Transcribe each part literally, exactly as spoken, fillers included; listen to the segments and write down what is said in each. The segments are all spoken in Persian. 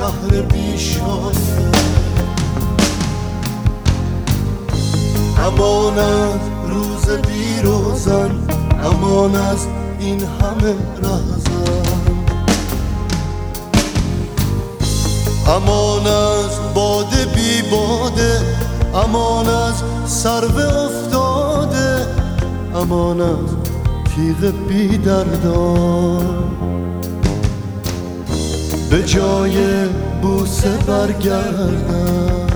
شهر بیشانه. امان از روز بی روزن، امان از این همه رهزن، امان از باده بی باده، امان از سرو افتاده، امان از تیغ بی دردان. به جای بوسه برگردن،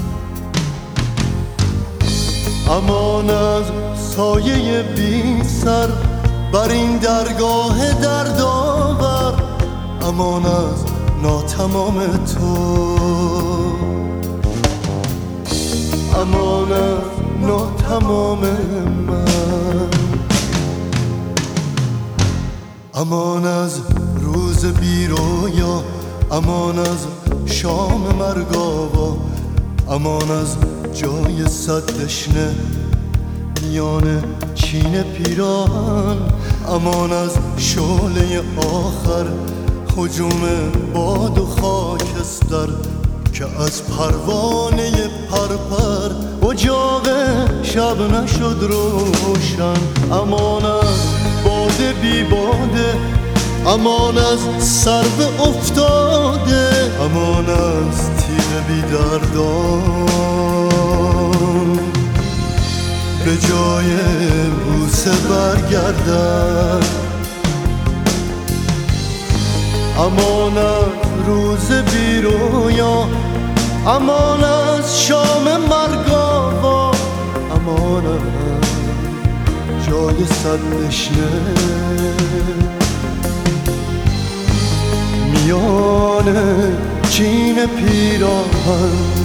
امان از سایه بی سر بر این درگاه دردآور، امان از ناتمام تو، امان از ناتمام من، امان از روز بی رویا، امان از شام مرگاوا، امان از جای صد دشنه میان چین پیراهن، امان از شعله آخر هجوم باد و خاکستر که از پروانه پرپر اجاق شب نشد روشن. امان از باده بی باده، امان از سرو افتاده، امان از تیغ بی دردان. به جای بوسه برگردن، امان از روز بی رویا، امان از شام مرگاوا، امان از جای صد دشنه میان چین پیراهن.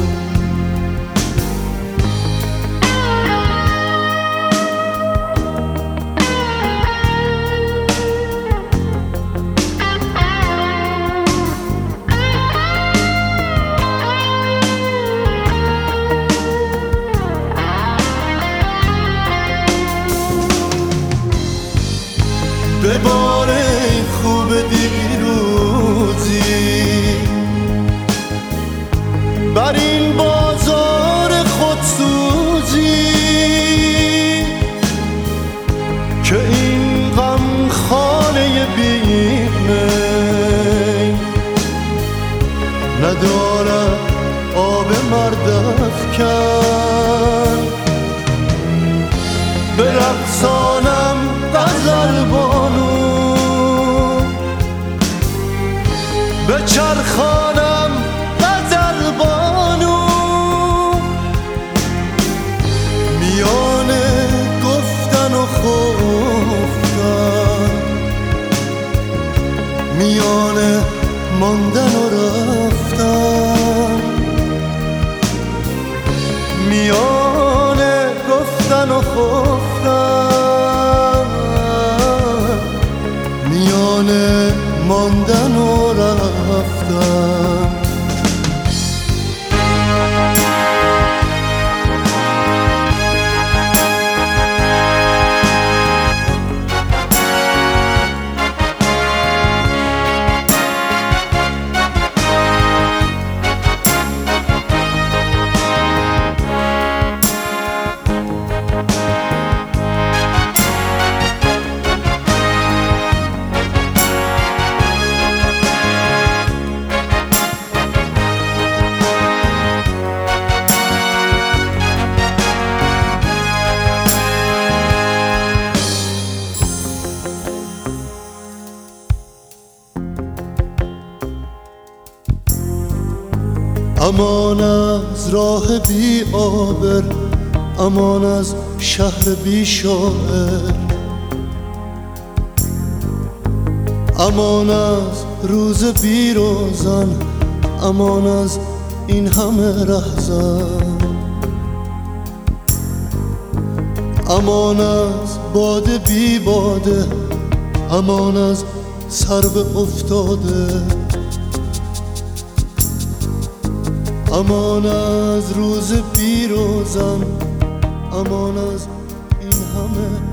به بار خوب دیروزی بر این بازار خودسوزی که این غم خانه بیمه ندارد آب مرد افکن. به رقصانم غزل بانو، به چرخانم غزل بانو، میان گفتن و خفتن، میان ماندن و رفتن، میان گفتن و خفتن، میان ماندن و رفتن. امان از راه بی آبر، امان از شهر بی شاعر، امان از روز بی روزن، امان از این همه رهزن، امان از باده بی باده، امان از سرو افتاده، امان از روز بی روزن، امان از این همه